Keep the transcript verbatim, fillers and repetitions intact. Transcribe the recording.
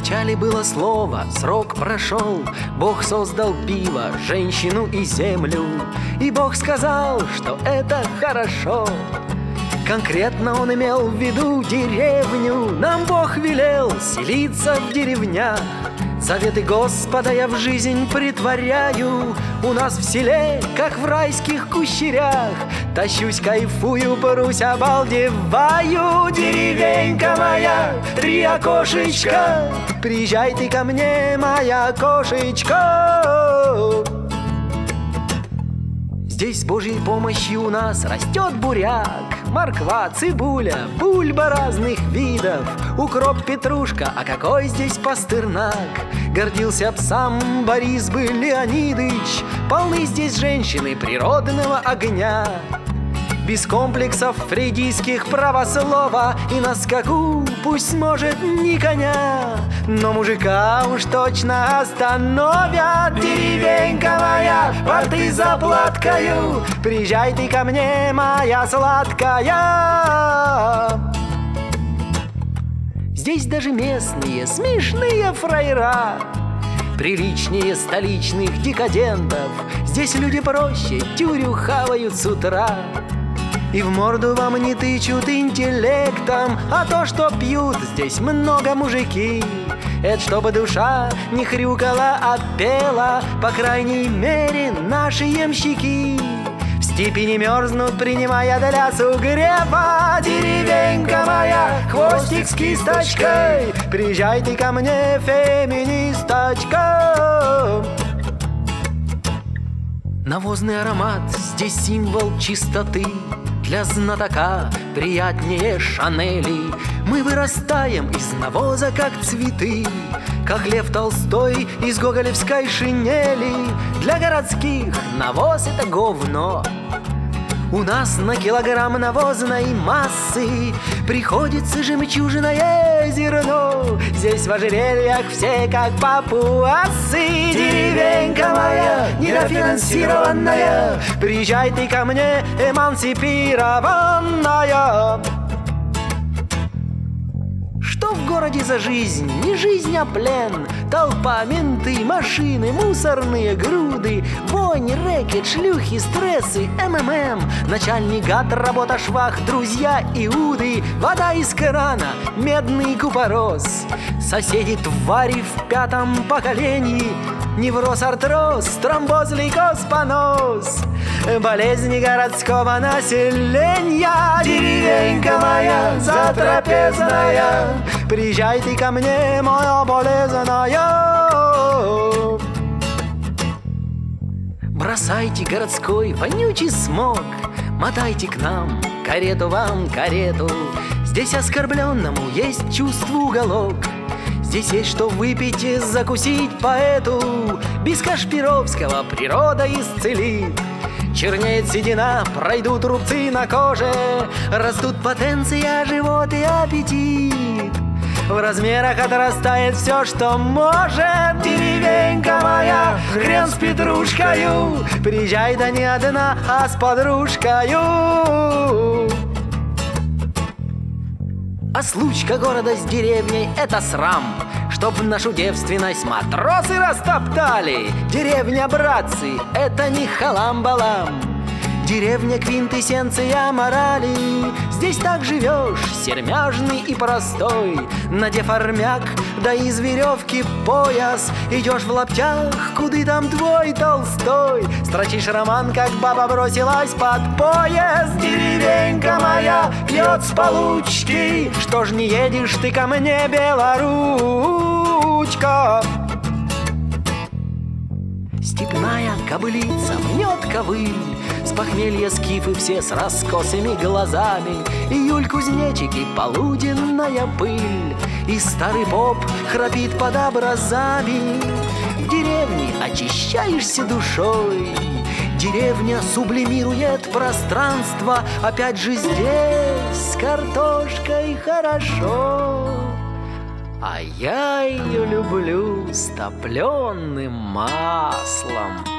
начале было слово, срок прошел, Бог создал пиво, женщину и землю, и Бог сказал, что это хорошо. Конкретно он имел в виду деревню. Нам Бог велел селиться в деревнях. Заветы Господа я в жизнь притворяю. У нас в селе, как в райских кущерях, тащусь, кайфую, порусь, обалдеваю. Деревенька моя, три окошечка, приезжай ты ко мне, моя кошечка. Здесь с Божьей помощью у нас растет буряк, морква, цибуля, бульба разных видов, укроп, петрушка, а какой здесь пастернак. Гордился б сам Борис бы Леонидыч, полны здесь женщины природного огня. Без комплексов фрейдийских правослова, и на скаку пусть может ни коня, но мужика уж точно остановят. Деревенька моя, порты заплаткаю, приезжай ты ко мне, моя сладкая. Здесь даже местные смешные фраера, приличнее столичных декадентов. Здесь люди проще, тюрю хавают с утра, и в морду вам не тычут интеллектом. А то, что пьют здесь много мужики, это чтобы душа не хрюкала, а пела, по крайней мере, наши ямщики. В степи не мерзнут, принимая для сугрева. Деревенька моя, хвостик с кисточкой, приезжай ты ко мне, феминисточка. Навозный аромат здесь символ чистоты, для знатока приятнее Шанели. Мы вырастаем из навоза, как цветы, как Лев Толстой из гоголевской шинели. Для городских навоз — это говно. У нас на килограмм навозной массы приходится жемчужное зерно. Здесь в ожерельях все как папуасы. Деревенька моя недофинансированная, приезжай ты ко мне, эмансипированная. Что в городе за жизнь? Не жизнь, а плен. Толпа, менты, машины, мусорные груды, вонь, рэкет, шлюхи, стрессы, МММ, начальник гад, работа швах, друзья иуды, вода из крана, медный купорос, соседи твари в пятом поколении, невроз, артроз, тромбоз, лейкоз, понос, болезни городского населения. Деревенька моя затрапезная, приезжай ты ко мне, моя болезная. Бросайте городской вонючий смог, мотайте к нам, карету вам, карету. Здесь оскорбленному есть чувство уголок, здесь есть что выпить и закусить поэту. Без Кашпировского природа исцелит. Чернеет седина, пройдут рубцы на коже, растут потенция, живот и аппетит. В размерах отрастает все, что может. Деревенька моя, хрен с петрушкою, приезжай, да не одна, а с подружкою. А случка города с деревней — это срам, чтоб нашу девственность матросы растоптали. Деревня, братцы, это не халам-балам, деревня — квинтэссенция морали. Здесь так живешь, сермяжный и простой, надев армяк, да из веревки пояс, идешь в лаптях, куды там твой Толстой, строчишь роман, как баба бросилась под поезд. Деревенька моя пьет с получки, что ж не едешь ты ко мне, белоручка? Степная кобылица мнет ковыль, с похмелья скифы все с раскосыми глазами, июль кузнечик и полуденная пыль, и старый поп храпит под образами. В деревне очищаешься душой, деревня сублимирует пространство. Опять же здесь с картошкой хорошо, а я ее люблю с топленым маслом.